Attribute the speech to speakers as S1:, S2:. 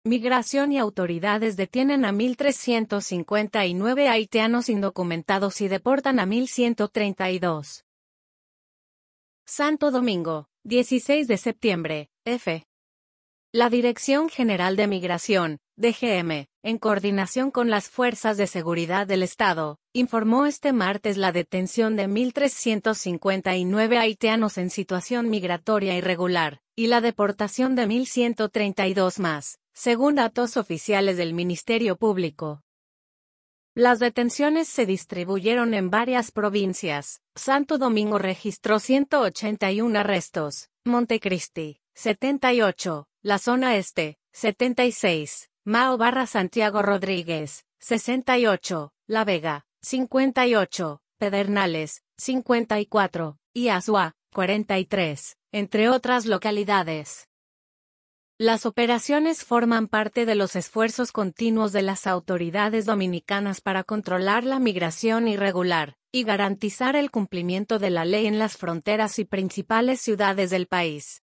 S1: Migración y autoridades detienen a 1.359 haitianos indocumentados y deportan a 1.132. Santo Domingo, 16 de septiembre, F. La Dirección General de Migración, DGM, en coordinación con las Fuerzas de Seguridad del Estado, informó este martes la detención de 1.359 haitianos en situación migratoria irregular, y la deportación de 1.132 más, según datos oficiales del Ministerio Público. Las detenciones se distribuyeron en varias provincias. Santo Domingo registró 181 arrestos, Montecristi, 78, la zona este, 76, Mao/Santiago Rodríguez, 68, La Vega, 58, Pedernales, 54, y Azua, 43, entre otras localidades. Las operaciones forman parte de los esfuerzos continuos de las autoridades dominicanas para controlar la migración irregular y garantizar el cumplimiento de la ley en las fronteras y principales ciudades del país.